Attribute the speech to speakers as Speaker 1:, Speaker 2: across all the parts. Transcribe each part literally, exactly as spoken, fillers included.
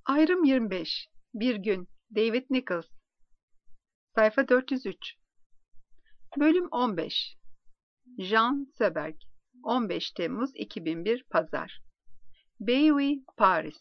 Speaker 1: Ayrım yirmi beş. Bir gün. David Nichols. Sayfa dört yüz üç. Bölüm on beş. Jean Söberg. on beş Temmuz iki bin bir Pazar. Bellevue, Paris.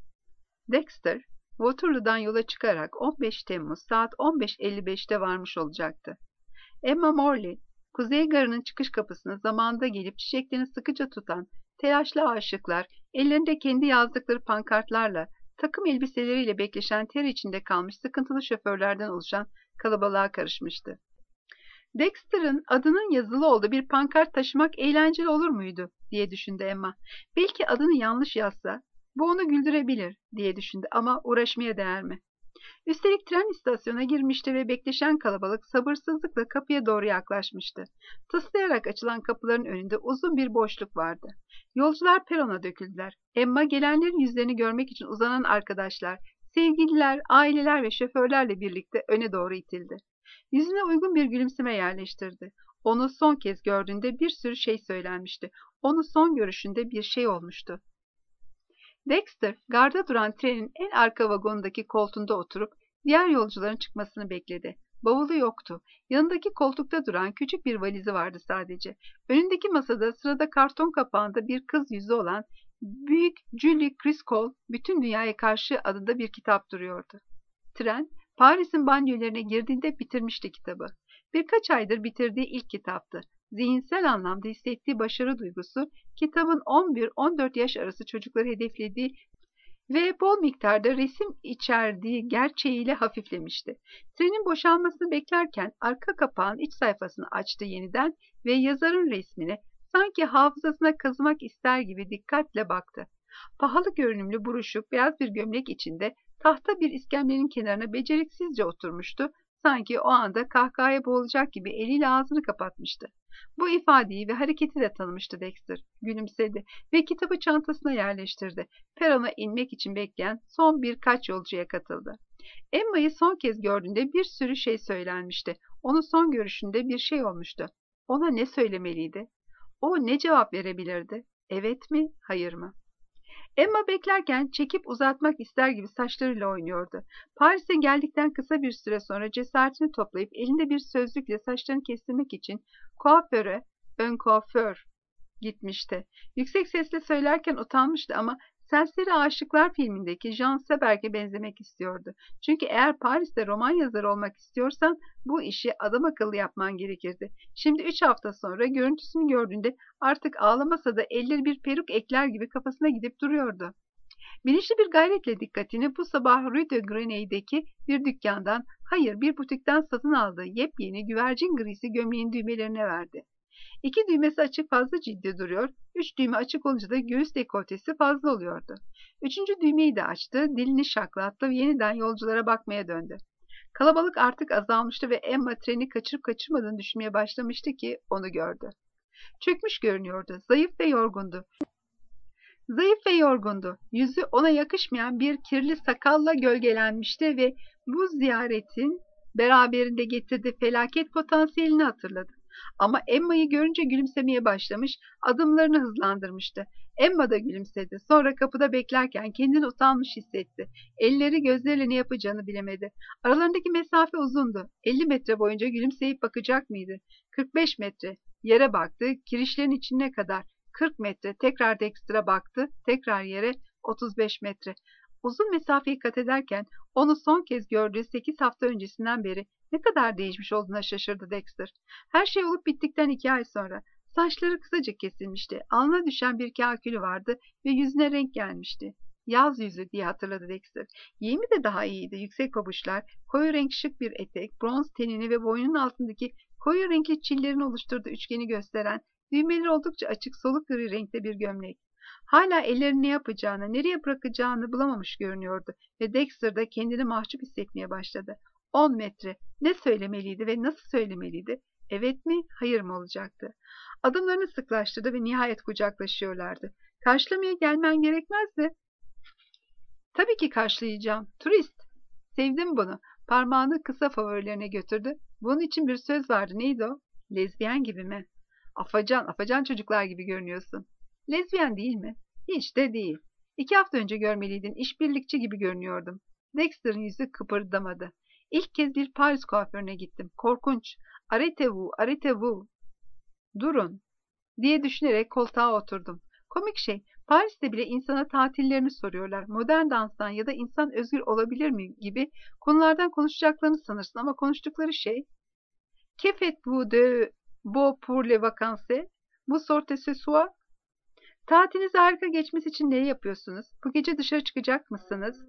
Speaker 1: Dexter, Waterloo'dan yola çıkarak on beş Temmuz saat on beş elli beşte varmış olacaktı. Emma Morley, Kuzey Garı'nın çıkış kapısına zamanında gelip çiçeklerini sıkıca tutan telaşlı aşıklar, ellerinde kendi yazdıkları pankartlarla, takım elbiseleriyle bekleşen ter içinde kalmış sıkıntılı şoförlerden oluşan kalabalığa karışmıştı. Dexter'ın adının yazılı olduğu bir pankart taşımak eğlenceli olur muydu diye düşündü Emma. Belki adını yanlış yazsa bu onu güldürebilir diye düşündü ama uğraşmaya değer mi? Üstelik tren istasyona girmişti ve bekleşen kalabalık sabırsızlıkla kapıya doğru yaklaşmıştı. Tıslayarak açılan kapıların önünde uzun bir boşluk vardı. Yolcular perona döküldüler. Emma gelenlerin yüzlerini görmek için uzanan arkadaşlar, sevgililer, aileler ve şoförlerle birlikte öne doğru itildi. Yüzüne uygun bir gülümseme yerleştirdi. Onu son kez gördüğünde bir sürü şey söylenmişti. Onu son görüşünde bir şey olmuştu. Dexter, garda duran trenin en arka vagonundaki koltuğunda oturup diğer yolcuların çıkmasını bekledi. Bavulu yoktu. Yanındaki koltukta duran küçük bir valizi vardı sadece. Önündeki masada sırada karton kapağında bir kız yüzü olan büyük Julie Driscoll Bütün Dünyaya Karşı adında bir kitap duruyordu. Tren, Paris'in banliyölerine girdiğinde bitirmişti kitabı. Birkaç aydır bitirdiği ilk kitaptı. Zihinsel anlamda hissettiği başarı duygusu, kitabın on bir on dört yaş arası çocukları hedeflediği ve bol miktarda resim içerdiği gerçeğiyle hafiflemişti. Trenin boşalmasını beklerken arka kapağın iç sayfasını açtı yeniden ve yazarın resmine sanki hafızasına kazımak ister gibi dikkatle baktı. Pahalı görünümlü buruşuk beyaz bir gömlek içinde tahta bir iskemlenin kenarına beceriksizce oturmuştu. Sanki o anda kahkahaya boğulacak gibi eliyle ağzını kapatmıştı. Bu ifadeyi ve hareketi de tanımıştı Dexter. Gülümsedi ve kitabı çantasına yerleştirdi. Perona inmek için bekleyen son birkaç yolcuya katıldı. Emma'yı son kez gördüğünde bir sürü şey söylenmişti. Onu son görüşünde bir şey olmuştu. Ona ne söylemeliydi? O ne cevap verebilirdi? Evet mi, hayır mı? Emma beklerken çekip uzatmak ister gibi saçlarıyla oynuyordu. Paris'e geldikten kısa bir süre sonra cesaretini toplayıp elinde bir sözlükle saçlarını kestirmek için kuaföre, ön kuaför gitmişti. Yüksek sesle söylerken utanmıştı ama Serseri Aşıklar filmindeki Jean Seberg'e benzemek istiyordu. Çünkü eğer Paris'te roman yazarı olmak istiyorsan bu işi adam akıllı yapman gerekirdi. Şimdi üç hafta sonra görüntüsünü gördüğünde artık ağlamasa da elleri bir peruk ekler gibi kafasına gidip duruyordu. Bilinçli bir gayretle dikkatini bu sabah Rue de Greney'deki bir dükkandan, hayır bir butikten satın aldığı yepyeni güvercin grisi gömleğin düğmelerine verdi. İki düğmesi açık fazla ciddi duruyor, üç düğme açık olunca da göğüs dekoltesi fazla oluyordu. Üçüncü düğmeyi de açtı, dilini şaklattı ve yeniden yolculara bakmaya döndü. Kalabalık artık azalmıştı ve Emma treni kaçırıp kaçırmadığını düşünmeye başlamıştı ki onu gördü. Çökmüş görünüyordu, zayıf ve yorgundu. Zayıf ve yorgundu. Yüzü ona yakışmayan bir kirli sakalla gölgelenmişti ve bu ziyaretin beraberinde getirdiği felaket potansiyelini hatırladı. Ama Emma'yı görünce gülümsemeye başlamış, adımlarını hızlandırmıştı. Emma da gülümsedi. Sonra kapıda beklerken kendini utanmış hissetti. Elleri gözleriyle ne yapacağını bilemedi. Aralarındaki mesafe uzundu. elli metre boyunca gülümseyip bakacak mıydı? kırk beş metre. Yere baktı, kirişlerin içine kadar. kırk metre. Tekrar Dexter'a baktı. Tekrar yere. otuz beş metre. Uzun mesafeyi kat ederken onu son kez gördüğü sekiz hafta öncesinden beri ne kadar değişmiş olduğuna şaşırdı Dexter. Her şey olup bittikten iki ay sonra. Saçları kısacık kesilmişti. Alnına düşen bir kakülü vardı ve yüzüne renk gelmişti. Yaz yüzü diye hatırladı Dexter. Giyimi de daha iyiydi. Yüksek pabuçlar, koyu renk şık bir etek, bronz tenini ve boynunun altındaki koyu renkli çillerin oluşturduğu üçgeni gösteren, düğmeleri oldukça açık soluk gri renkte bir gömlek. Hala ellerini ne yapacağını, nereye bırakacağını bulamamış görünüyordu ve Dexter da kendini mahcup hissetmeye başladı. On metre. Ne söylemeliydi ve nasıl söylemeliydi? Evet mi, hayır mı olacaktı? Adımlarını sıklaştırdı ve nihayet kucaklaşıyorlardı. Karşılamaya gelmen gerekmez mi? Tabii ki karşılayacağım. Turist. Sevdim bunu. Parmağını kısa favorilerine götürdü. Bunun için bir söz vardı. Neydi o? Lezbiyen gibi mi? Afacan, afacan çocuklar gibi görünüyorsun. Lezbiyen değil mi? Hiç de değil. İki hafta önce görmeliydin. İşbirlikçi gibi görünüyordum. Dexter'ın yüzü kıpırdamadı. İlk kez bir Paris kuaförüne gittim. Korkunç. Arrêtez-vous, arrêtez-vous. Durun diye düşünerek koltuğa oturdum. Komik şey, Paris'te bile insana tatillerini soruyorlar. Modern danstan ya da insan özgür olabilir mi gibi konulardan konuşacaklarını sanırsın ama konuştukları şey "Que faites-vous de beau pour les vacances? Bu sorte ce soir?" Tatilinizi harika geçmesi için ne yapıyorsunuz? Bu gece dışarı çıkacak mısınız?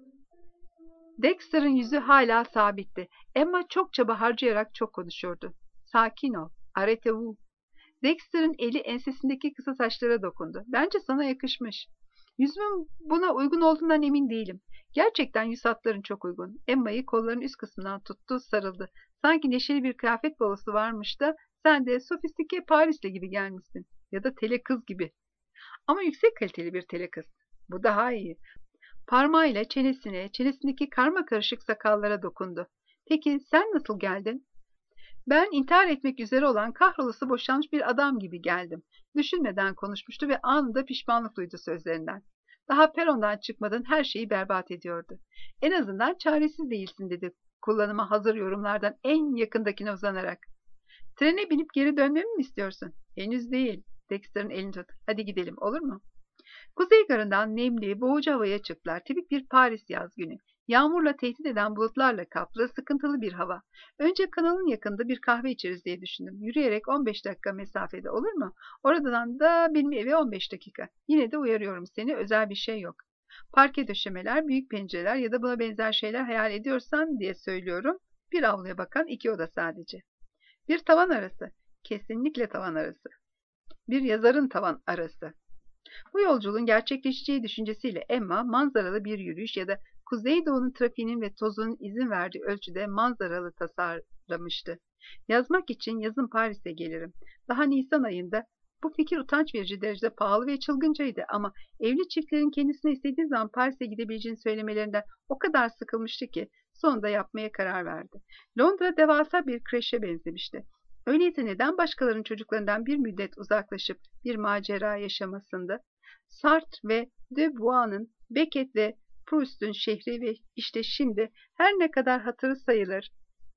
Speaker 1: Dexter'ın yüzü hala sabitti. Emma çok çaba harcayarak çok konuşuyordu. Sakin ol. Arrêtez-vous. Dexter'ın eli ensesindeki kısa saçlara dokundu. Bence sana yakışmış. Yüzümün buna uygun olduğundan emin değilim. Gerçekten yüz hatların çok uygun. Emma'yı kollarının üst kısmından tuttu, sarıldı. Sanki neşeli bir kıyafet balosu varmış da sen de sofistike Parisli gibi gelmişsin. Ya da tele kız gibi. Ama yüksek kaliteli bir tele kız. Bu daha iyi. Parmağıyla çenesine, çenesindeki karma karışık sakallara dokundu. Peki sen nasıl geldin? Ben intihar etmek üzere olan kahrolası boşanmış bir adam gibi geldim. Düşünmeden konuşmuştu ve anında pişmanlık duydu sözlerinden. Daha perondan çıkmadan her şeyi berbat ediyordu. En azından çaresiz değilsin dedi kullanıma hazır yorumlardan en yakındakine uzanarak. Trene binip geri dönmemi mi istiyorsun? Henüz değil. Dexter'ın elini tut. Hadi gidelim, olur mu? Kuzey garından nemli, boğucu havaya çıktılar. Tipik bir Paris yaz günü. Yağmurla tehdit eden bulutlarla kaplı, sıkıntılı bir hava. Önce kanalın yakında bir kahve içeriz diye düşündüm. Yürüyerek on beş dakika mesafede, olur mu? Oradan da benim eve on beş dakika. Yine de uyarıyorum seni, özel bir şey yok. Parke döşemeler, büyük pencereler ya da buna benzer şeyler hayal ediyorsan diye söylüyorum. Bir avluya bakan iki oda sadece. Bir tavan arası. Kesinlikle tavan arası. Bir yazarın tavan arası. Bu yolculuğun gerçekleşeceği düşüncesiyle Emma manzaralı bir yürüyüş ya da Kuzeydoğu'nun trafiğinin ve tozunun izin verdiği ölçüde manzaralı tasarlamıştı. Yazmak için yazın Paris'e gelirim. Daha Nisan ayında bu fikir utanç verici derecede pahalı ve çılgıncaydı ama evli çiftlerin kendisine istediği zaman Paris'e gidebileceğini söylemelerinden o kadar sıkılmıştı ki sonunda yapmaya karar verdi. Londra devasa bir kreşe benzemişti. Öyleyse neden başkalarının çocuklarından bir müddet uzaklaşıp bir macera yaşamasındı? Sartre ve De Bois'ın Beckett ve Proust'un şehri ve işte şimdi her ne kadar hatırı sayılır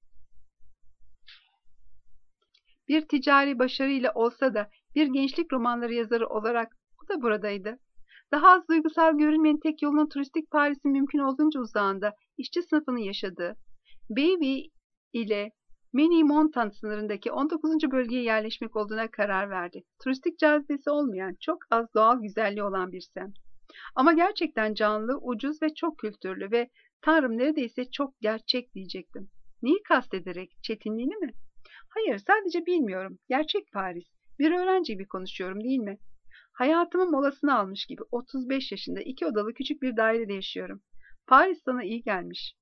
Speaker 1: bir ticari başarıyla olsa da bir gençlik romanları yazarı olarak o da buradaydı. Daha az duygusal görünmenin tek yolunun turistik Paris'in mümkün olduğunca uzağında işçi sınıfının yaşadığı, Baby ile Menilmontant sınırındaki on dokuzuncu bölgeye yerleşmek olduğuna karar verdi. Turistik cazibesi olmayan, çok az doğal güzelliği olan bir semt. Ama gerçekten canlı, ucuz ve çok kültürlü ve Tanrım neredeyse çok gerçek diyecektim. Neyi kastederek? Çetinliğini mi? Hayır, sadece bilmiyorum. Gerçek Paris. Bir öğrenci gibi konuşuyorum değil mi? Hayatımın molasını almış gibi otuz beş yaşında iki odalı küçük bir dairede yaşıyorum. Paris sana iyi gelmiş.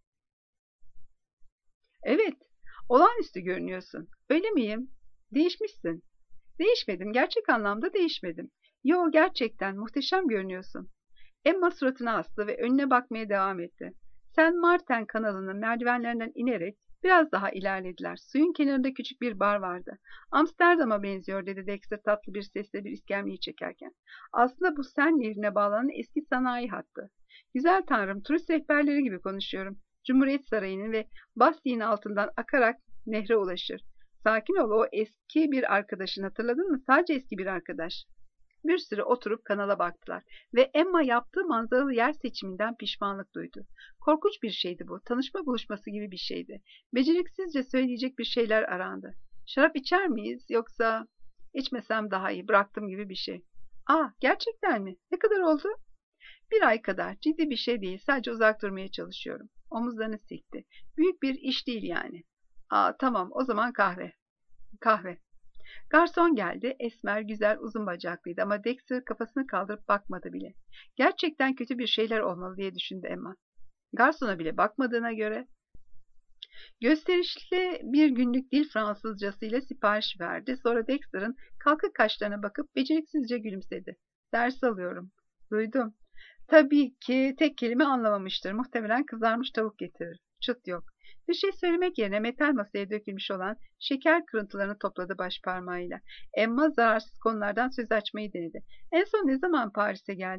Speaker 1: Evet, olağanüstü görünüyorsun. Öyle miyim? Değişmişsin. Değişmedim, gerçek anlamda değişmedim. Yo, gerçekten muhteşem görünüyorsun. Emma suratını astı ve önüne bakmaya devam etti. Saint Martin kanalının merdivenlerinden inerek biraz daha ilerlediler. Suyun kenarında küçük bir bar vardı. Amsterdam'a benziyor dedi Dexter tatlı bir sesle bir iskemleyi çekerken. Aslında bu Sen nehrine bağlanan eski sanayi hattı. Güzel tanrım, turist rehberleri gibi konuşuyorum. Cumhuriyet Sarayı'nın ve Bastiye'nin altından akarak nehre ulaşır. Sakin ol, o eski bir arkadaşın, hatırladın mı? Sadece eski bir arkadaş. Bir süre oturup kanala baktılar ve Emma yaptığı manzaralı yer seçiminden pişmanlık duydu. Korkunç bir şeydi bu, tanışma buluşması gibi bir şeydi. Beceriksizce söyleyecek bir şeyler arandı. Şarap içer miyiz yoksa içmesem daha iyi, bıraktım gibi bir şey. Aa, gerçekten mi? Ne kadar oldu? Bir ay kadar, ciddi bir şey değil, sadece uzak durmaya çalışıyorum. Omuzlarını silkti. Büyük bir iş değil yani. Aa, tamam, o zaman kahve. Kahve. Garson geldi. Esmer, güzel, uzun bacaklıydı ama Dexter kafasını kaldırıp bakmadı bile. Gerçekten kötü bir şeyler olmalı diye düşündü Emma. Garsona bile bakmadığına göre gösterişli bir günlük dil Fransızcasıyla sipariş verdi. Sonra Dexter'ın kalkık kaşlarına bakıp beceriksizce gülümsedi. Ders alıyorum. Duydum. Tabii ki tek kelime anlamamıştır. Muhtemelen kızarmış tavuk getirir. Çıt yok. Bir şey söylemek yerine metal masaya dökülmüş olan şeker kırıntılarını topladı baş parmağıyla. Emma zararsız konulardan söz açmayı denedi. En son ne zaman Paris'e geldin?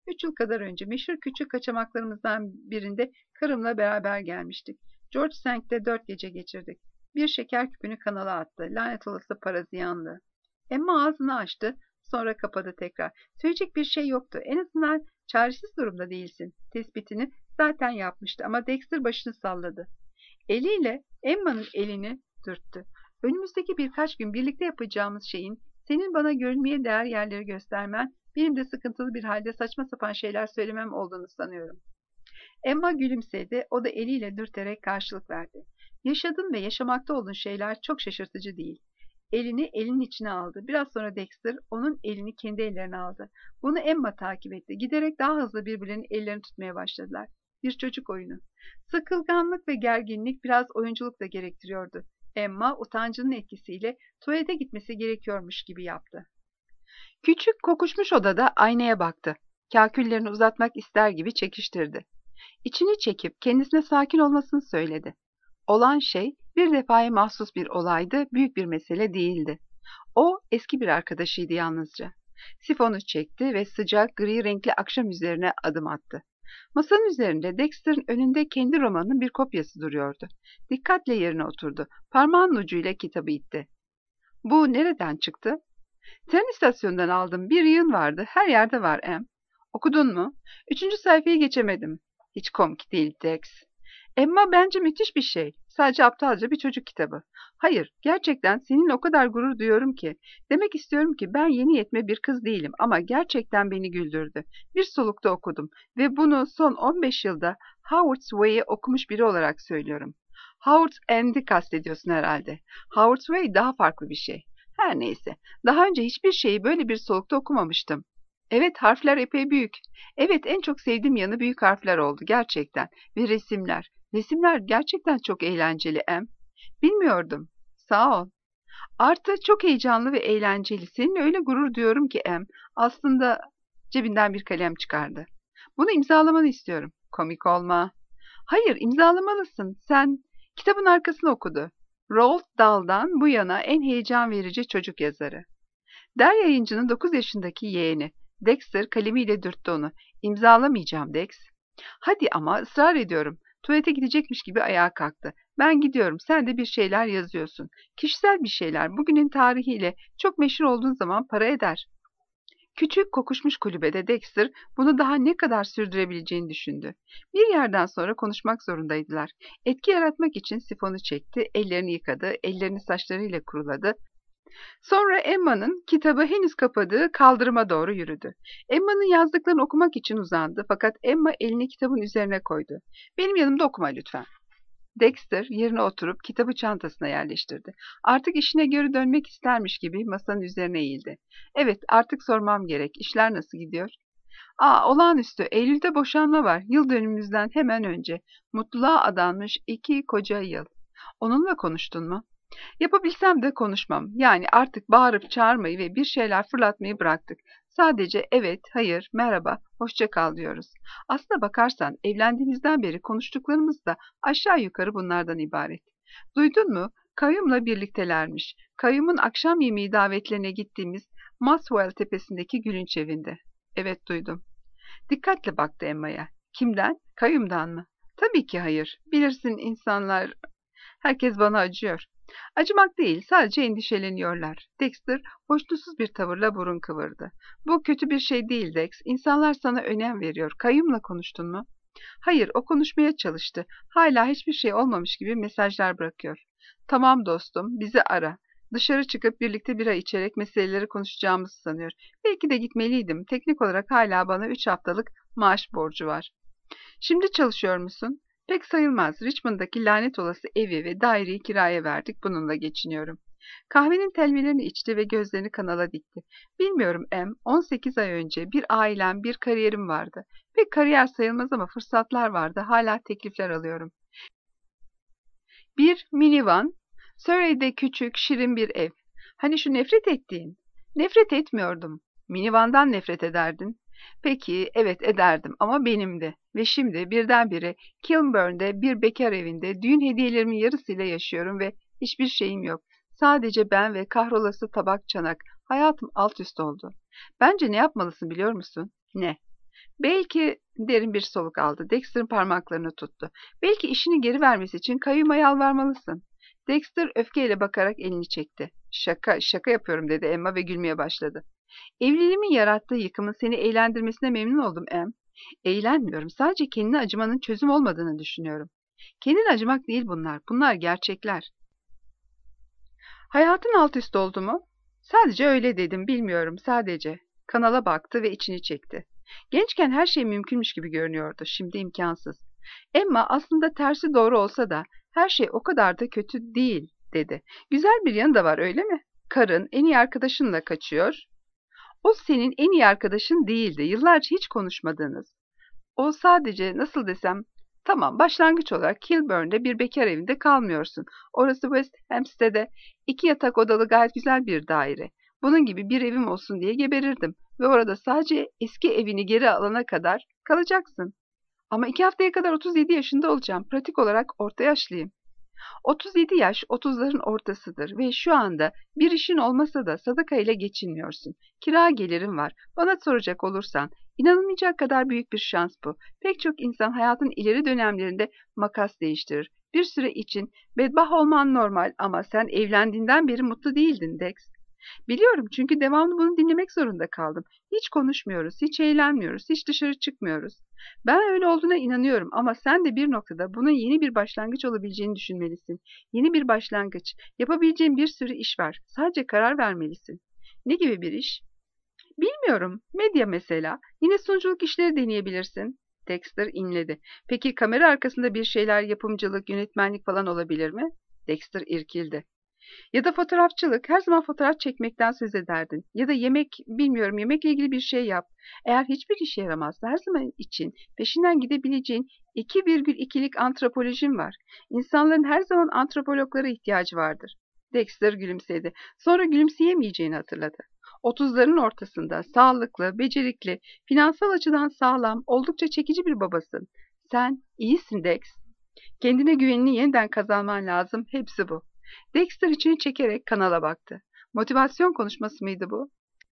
Speaker 1: Üç yıl kadar önce meşhur küçük kaçamaklarımızdan birinde karımla beraber gelmiştik. George Sank'te dört gece geçirdik. Bir şeker küpünü kanala attı. Lanet olası paraziyanlı. Emma ağzını açtı, sonra kapadı tekrar. Söyleyecek bir şey yoktu. En azından çaresiz durumda değilsin. Tespitini zaten yapmıştı ama Dexter başını salladı. Eliyle Emma'nın elini dürttü. Önümüzdeki birkaç gün birlikte yapacağımız şeyin senin bana görülmeye değer yerleri göstermen, benim de sıkıntılı bir halde saçma sapan şeyler söylemem olduğunu sanıyorum. Emma gülümsedi, o da eliyle dürterek karşılık verdi. Yaşadığın ve yaşamakta olduğun şeyler çok şaşırtıcı değil. Elini elinin içine aldı. Biraz sonra Dexter onun elini kendi ellerine aldı. Bunu Emma takip etti. Giderek daha hızlı birbirlerinin ellerini tutmaya başladılar. Bir çocuk oyunu. Sıkılganlık ve gerginlik biraz oyunculuk da gerektiriyordu. Emma utancının etkisiyle tuvalete gitmesi gerekiyormuş gibi yaptı. Küçük kokuşmuş odada aynaya baktı. Kaküllerini uzatmak ister gibi çekiştirdi. İçini çekip kendisine sakin olmasını söyledi. Olan şey bir defaya mahsus bir olaydı, büyük bir mesele değildi. O eski bir arkadaşıydı yalnızca. Sifonu çekti ve sıcak gri renkli akşam üzerine adım attı. Masanın üzerinde Dexter'ın önünde kendi romanının bir kopyası duruyordu. Dikkatle yerine oturdu. Parmağının ucuyla kitabı itti. Bu nereden çıktı? Tren istasyonundan aldım. Bir yığın vardı. Her yerde var Em. Okudun mu? Üçüncü sayfayı geçemedim. Hiç komik değil Dex. Emma bence müthiş bir şey. Sadece aptalca bir çocuk kitabı. Hayır, gerçekten seninle o kadar gurur duyuyorum ki. Demek istiyorum ki ben yeni yetme bir kız değilim ama gerçekten beni güldürdü. Bir solukta okudum ve bunu son on beş yılda Howard's Way'i okumuş biri olarak söylüyorum. Howard's End'i kastediyorsun herhalde. Howard's Way daha farklı bir şey. Her neyse, daha önce hiçbir şeyi böyle bir solukta okumamıştım. Evet, harfler epey büyük. Evet, en çok sevdiğim yanı büyük harfler oldu gerçekten. Ve resimler. Resimler gerçekten çok eğlenceli Em. Bilmiyordum. Sağ ol. Artı çok heyecanlı ve eğlenceli. Seninle öyle gurur duyuyorum ki Em. Aslında cebinden bir kalem çıkardı. Bunu imzalamanı istiyorum. Komik olma. Hayır, imzalamalısın. Sen kitabın arkasını okudu. Roald Dahl'dan bu yana en heyecan verici çocuk yazarı. Der yayıncının dokuz yaşındaki yeğeni. Dexter kalemiyle dürttü onu. İmzalamayacağım Dex. Hadi ama ısrar ediyorum. Tuvalete gidecekmiş gibi ayağa kalktı. Ben gidiyorum. Sen de bir şeyler yazıyorsun. Kişisel bir şeyler. Bugünün tarihiyle çok meşhur olduğun zaman para eder. Küçük kokuşmuş kulübede Dexter bunu daha ne kadar sürdürebileceğini düşündü. Bir yerden sonra konuşmak zorundaydılar. Etki yaratmak için sifonu çekti, ellerini yıkadı, ellerini saçlarıyla kuruladı. Sonra Emma'nın kitabı henüz kapadığı kaldırıma doğru yürüdü. Emma'nın yazdıklarını okumak için uzandı fakat Emma elini kitabın üzerine koydu. Benim yanımda okuma lütfen. Dexter yerine oturup kitabı çantasına yerleştirdi. Artık işine geri dönmek istermiş gibi masanın üzerine eğildi. Evet, artık sormam gerek. İşler nasıl gidiyor? Aa, olağanüstü. Eylül'de boşanma var. Yıl dönümümüzden hemen önce. Mutluluğa adanmış iki koca yıl. Onunla konuştun mu? Yapabilsem de konuşmam. Yani artık bağırıp çağırmayı ve bir şeyler fırlatmayı bıraktık. Sadece evet, hayır, merhaba, hoşça kal diyoruz. Aslına bakarsan evlendiğimizden beri konuştuklarımız da aşağı yukarı bunlardan ibaret. Duydun mu? Kayyum'la birliktelermiş. Kayyum'un akşam yemeği davetlerine gittiğimiz Muswell tepesindeki Gülünç evinde. Evet, duydum. Dikkatle baktı Emma'ya. Kimden? Kayyum'dan mı? Tabii ki hayır. Bilirsin insanlar... Herkes bana acıyor. Acımak değil, sadece endişeleniyorlar. Dexter hoşnutsuz bir tavırla burun kıvırdı. Bu kötü bir şey değil Dex. İnsanlar sana önem veriyor. Kayyum'la konuştun mu? Hayır, o konuşmaya çalıştı. Hala hiçbir şey olmamış gibi mesajlar bırakıyor. Tamam dostum, bizi ara. Dışarı çıkıp birlikte bira içerek meseleleri konuşacağımızı sanıyor. Belki de gitmeliydim. Teknik olarak hala bana üç haftalık maaş borcu var. Şimdi çalışıyor musun? Pek sayılmaz. Richmond'daki lanet olası evi ve daireyi kiraya verdik. Bununla geçiniyorum. Kahvenin telvelerini içti ve gözlerini kanala dikti. Bilmiyorum Em, on sekiz ay önce bir ailem, bir kariyerim vardı. Pek kariyer sayılmaz ama fırsatlar vardı. Hala teklifler alıyorum. Bir minivan, Surrey'de küçük, şirin bir ev. Hani şu nefret ettiğin? Nefret etmiyordum. Minivandan nefret ederdin. Peki, evet ederdim ama benimdi. Ve şimdi birdenbire Kilburn'de bir bekar evinde düğün hediyelerimin yarısıyla yaşıyorum ve hiçbir şeyim yok. Sadece ben ve kahrolası tabak çanak. Hayatım alt üst oldu. Bence ne yapmalısın biliyor musun? Ne? Belki derin bir soluk aldı. Dexter'ın parmaklarını tuttu. Belki işini geri vermesi için kayyuma yalvarmalısın. Dexter öfkeyle bakarak elini çekti. Şaka, şaka yapıyorum dedi Emma ve gülmeye başladı. Evliliğimin yarattığı yıkımın seni eğlendirmesine memnun oldum Em. Eğlenmiyorum. Sadece kendine acımanın çözüm olmadığını düşünüyorum. Kendine acımak değil bunlar. Bunlar gerçekler. Hayatın alt üst oldu mu? Sadece öyle dedim, bilmiyorum, sadece. Kanala baktı ve içini çekti. Gençken her şey mümkünmüş gibi görünüyordu. Şimdi imkansız. Emma aslında tersi doğru olsa da her şey o kadar da kötü değil dedi. Güzel bir yanı da var öyle mi? Karın en iyi arkadaşınla kaçıyor. O senin en iyi arkadaşın değildi. Yıllarca hiç konuşmadığınız. O sadece nasıl desem, tamam başlangıç olarak Kilburn'de bir bekar evinde kalmıyorsun. Orası West Hampstead'de iki yatak odalı gayet güzel bir daire. Bunun gibi bir evim olsun diye geberirdim ve orada sadece eski evini geri alana kadar kalacaksın. Ama iki haftaya kadar otuz yedi yaşında olacağım. Pratik olarak orta yaşlıyım. otuz yedi yaş otuzların ortasıdır ve şu anda bir işin olmasa da sadaka ile geçinmiyorsun. Kira gelirin var. Bana soracak olursan inanılmayacak kadar büyük bir şans bu. Pek çok insan hayatın ileri dönemlerinde makas değiştirir. Bir süre için bedbaht olman normal ama sen evlendiğinden beri mutlu değildin Dex. Biliyorum çünkü devamlı bunu dinlemek zorunda kaldım. Hiç konuşmuyoruz, hiç eğlenmiyoruz, hiç dışarı çıkmıyoruz. Ben öyle olduğuna inanıyorum ama sen de bir noktada bunun yeni bir başlangıç olabileceğini düşünmelisin. Yeni bir başlangıç. Yapabileceğin bir sürü iş var. Sadece karar vermelisin. Ne gibi bir iş? Bilmiyorum. Medya mesela. Yine sunuculuk işleri deneyebilirsin. Dexter inledi. Peki kamera arkasında bir şeyler yapımcılık, yönetmenlik falan olabilir mi? Dexter irkildi. Ya da fotoğrafçılık, her zaman fotoğraf çekmekten söz ederdin. Ya da yemek, bilmiyorum, yemekle ilgili bir şey yap. Eğer hiçbir işe yaramazsa her zaman için peşinden gidebileceğin iki virgül ikilik antropolojin var. İnsanların her zaman antropologlara ihtiyacı vardır. Dexter gülümsedi. Sonra gülümseyemeyeceğini hatırladı. Otuzların ortasında, sağlıklı, becerikli, finansal açıdan sağlam, oldukça çekici bir babasın. Sen iyisin Dex. Kendine güvenini yeniden kazanman lazım. Hepsi bu. Dexter içini çekerek kanala baktı. Motivasyon konuşması mıydı bu?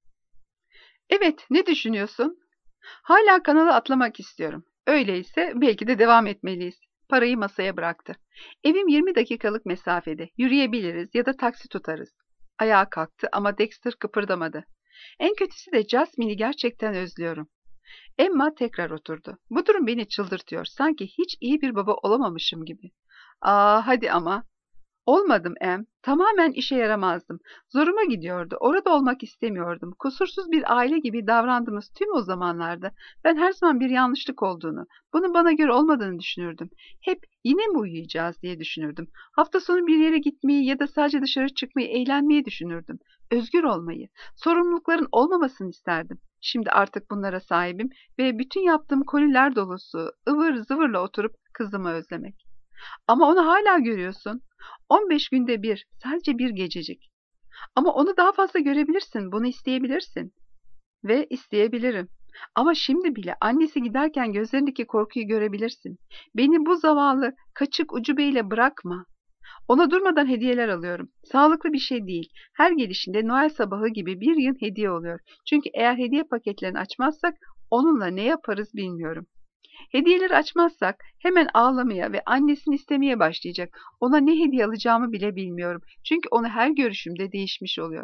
Speaker 1: Evet, ne düşünüyorsun? Hala kanala atlamak istiyorum. Öyleyse belki de devam etmeliyiz. Parayı masaya bıraktı. Evim yirmi dakikalık mesafede. Yürüyebiliriz ya da taksi tutarız. Ayağa kalktı ama Dexter kıpırdamadı. En kötüsü de Jasmine'i gerçekten özlüyorum. Emma tekrar oturdu. Bu durum beni çıldırtıyor. Sanki hiç iyi bir baba olamamışım gibi. Aa, hadi ama. Olmadım Em. Tamamen işe yaramazdım. Zoruma gidiyordu. Orada olmak istemiyordum. Kusursuz bir aile gibi davrandığımız tüm o zamanlarda ben her zaman bir yanlışlık olduğunu, bunun bana göre olmadığını düşünürdüm. Hep yine mi uyuyacağız diye düşünürdüm. Hafta sonu bir yere gitmeyi ya da sadece dışarı çıkmayı, eğlenmeyi düşünürdüm. Özgür olmayı, sorumlulukların olmamasını isterdim. Şimdi artık bunlara sahibim ve bütün yaptığım koliler dolusu ıvır zıvırla oturup kızımı özlemek. Ama onu hala görüyorsun. on beş günde bir, sadece bir gececik. Ama onu daha fazla görebilirsin, bunu isteyebilirsin. Ve isteyebilirim. Ama şimdi bile annesi giderken gözlerindeki korkuyu görebilirsin. Beni bu zavallı, kaçık ucubeyle bırakma. Ona durmadan hediyeler alıyorum. Sağlıklı bir şey değil. Her gelişinde Noel sabahı gibi bir yıl hediye oluyor. Çünkü eğer hediye paketlerini açmazsak onunla ne yaparız bilmiyorum. Hediyeleri açmazsak hemen ağlamaya ve annesini istemeye başlayacak. Ona ne hediye alacağımı bile bilmiyorum. Çünkü onu her görüşümde değişmiş oluyor.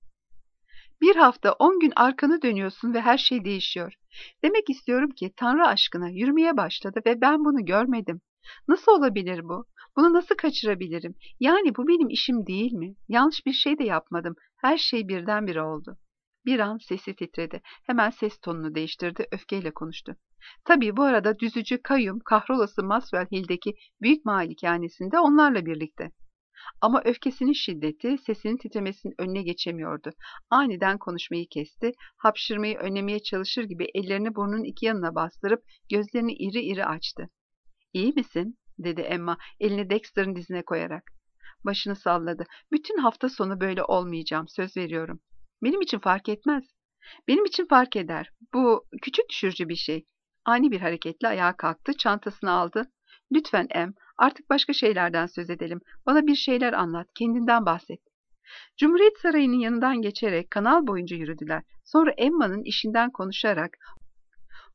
Speaker 1: Bir hafta on gün arkanı dönüyorsun ve her şey değişiyor. Demek istiyorum ki Tanrı aşkına yürümeye başladı ve ben bunu görmedim. Nasıl olabilir bu? Bunu nasıl kaçırabilirim? Yani bu benim işim değil mi? Yanlış bir şey de yapmadım. Her şey birdenbire oldu. Bir an sesi titredi. Hemen ses tonunu değiştirdi, öfkeyle konuştu. Tabii bu arada düzücü kayyum kahrolası Maswell Hill'deki büyük malikanesinde onlarla birlikte. Ama öfkesinin şiddeti sesinin titremesinin önüne geçemiyordu. Aniden konuşmayı kesti, hapşırmayı önlemeye çalışır gibi ellerini burnunun iki yanına bastırıp gözlerini iri iri açtı. "İyi misin?" dedi Emma, elini Dexter'ın dizine koyarak. Başını salladı. "Bütün hafta sonu böyle olmayacağım, söz veriyorum." "Benim için fark etmez." "Benim için fark eder. Bu küçük düşürücü bir şey." Ani bir hareketle ayağa kalktı, çantasını aldı. "Lütfen Em, artık başka şeylerden söz edelim. Bana bir şeyler anlat, kendinden bahset." Cumhuriyet Sarayı'nın yanından geçerek kanal boyunca yürüdüler. Sonra Emma'nın işinden konuşarak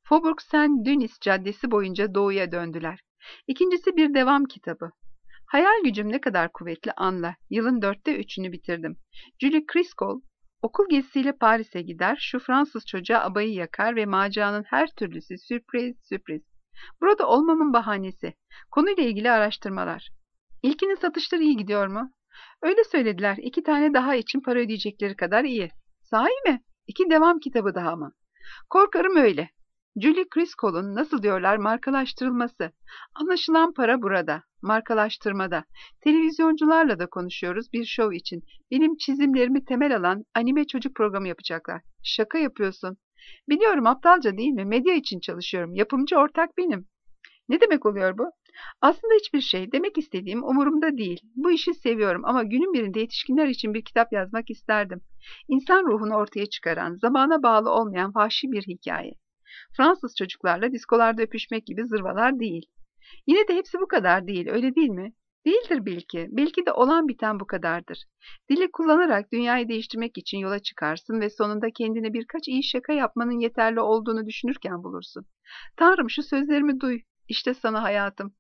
Speaker 1: Faubourg Saint-Denis caddesi boyunca doğuya döndüler. İkincisi bir devam kitabı. Hayal gücüm ne kadar kuvvetli anla. Yılın dörtte üçünü bitirdim. Julie Driscoll okul gezisiyle Paris'e gider, şu Fransız çocuğa abayı yakar ve maceranın her türlüsü sürpriz sürpriz. Burada olmamın bahanesi. Konuyla ilgili araştırmalar. İlkinin satışları iyi gidiyor mu? Öyle söylediler. İki tane daha için para ödeyecekleri kadar iyi. Sahi mi? İki devam kitabı daha mı? Korkarım öyle. Julie Driscoll'un nasıl diyorlar markalaştırılması. Anlaşılan para burada, markalaştırmada. Televizyoncularla da konuşuyoruz bir şov için. Benim çizimlerimi temel alan anime çocuk programı yapacaklar. Şaka yapıyorsun. Biliyorum aptalca değil mi? Medya için çalışıyorum. Yapımcı ortak benim. Ne demek oluyor bu? Aslında hiçbir şey. Demek istediğim umurumda değil. Bu işi seviyorum ama günün birinde yetişkinler için bir kitap yazmak isterdim. İnsan ruhunu ortaya çıkaran, zamana bağlı olmayan vahşi bir hikaye. Fransız çocuklarla diskolarda öpüşmek gibi zırvalar değil. Yine de hepsi bu kadar değil, öyle değil mi? Değildir belki. Belki de olan biten bu kadardır. Dili kullanarak dünyayı değiştirmek için yola çıkarsın ve sonunda kendine birkaç iyi şaka yapmanın yeterli olduğunu düşünürken bulursun. Tanrım şu sözlerimi duy. İşte sana hayatım.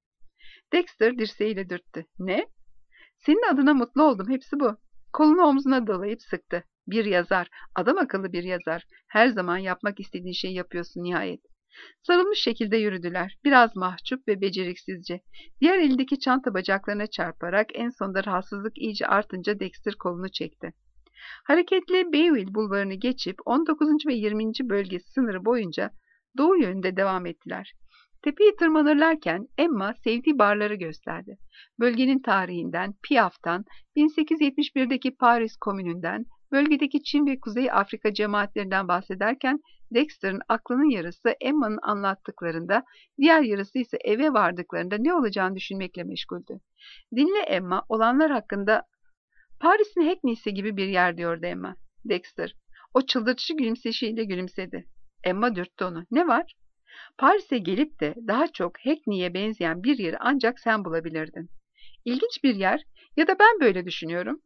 Speaker 1: Dexter dirseğiyle dürttü. Ne? Senin adına mutlu oldum, hepsi bu. Kolunu omzuna dalayıp sıktı. Bir yazar, adam akıllı bir yazar. Her zaman yapmak istediğin şeyi yapıyorsun nihayet. Sarılmış şekilde yürüdüler. Biraz mahcup ve beceriksizce. Diğer elindeki çanta bacaklarına çarparak en sonunda rahatsızlık iyice artınca Dexter kolunu çekti. Hareketli Bayville bulvarını geçip on dokuzuncu ve yirminci bölge sınırı boyunca doğu yönünde devam ettiler. Tepeyi tırmanırlarken Emma sevdiği barları gösterdi. Bölgenin tarihinden, Piaf'tan, bin sekiz yüz yetmiş birdeki Paris Komünü'nden, bölgedeki Çin ve Kuzey Afrika cemaatlerinden bahsederken Dexter'ın aklının yarısı Emma'nın anlattıklarında, diğer yarısı ise eve vardıklarında ne olacağını düşünmekle meşguldü. Dinle Emma, olanlar hakkında Paris'in Hackney'si gibi bir yer diyordu Emma. Dexter, o çıldırtıcı gülümseyişiyle gülümsedi. Emma dürttü onu. Ne var? Paris'e gelip de daha çok Hackney'e benzeyen bir yeri ancak sen bulabilirdin. İlginç bir yer ya da ben böyle düşünüyorum.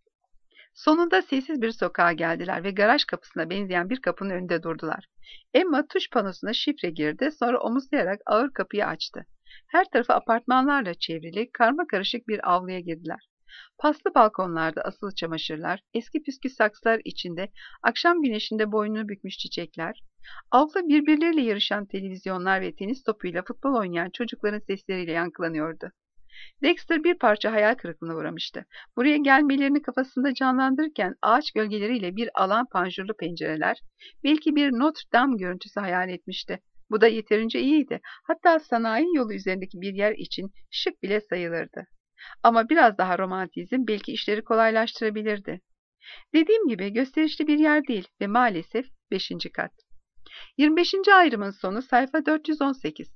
Speaker 1: Sonunda sessiz bir sokağa geldiler ve garaj kapısına benzeyen bir kapının önünde durdular. Emma tuş panosuna şifre girdi, sonra omuzlayarak ağır kapıyı açtı. Her tarafı apartmanlarla çevrili, karmakarışık bir avluya girdiler. Paslı balkonlarda asılı çamaşırlar, eski püskü saksılar içinde akşam güneşinde boynunu bükmüş çiçekler, avluda birbirleriyle yarışan televizyonlar ve tenis topuyla futbol oynayan çocukların sesleriyle yankılanıyordu. Dexter bir parça hayal kırıklığına uğramıştı. Buraya gelmelerini kafasında canlandırırken ağaç gölgeleriyle bir alan panjurlu pencereler, belki bir Notre Dame görüntüsü hayal etmişti. Bu da yeterince iyiydi. Hatta sanayi yolu üzerindeki bir yer için şık bile sayılırdı. Ama biraz daha romantizm belki işleri kolaylaştırabilirdi. Dediğim gibi gösterişli bir yer değil ve maalesef beşinci kat. yirmi beşinci ayrımın sonu sayfa dört yüz on sekiz.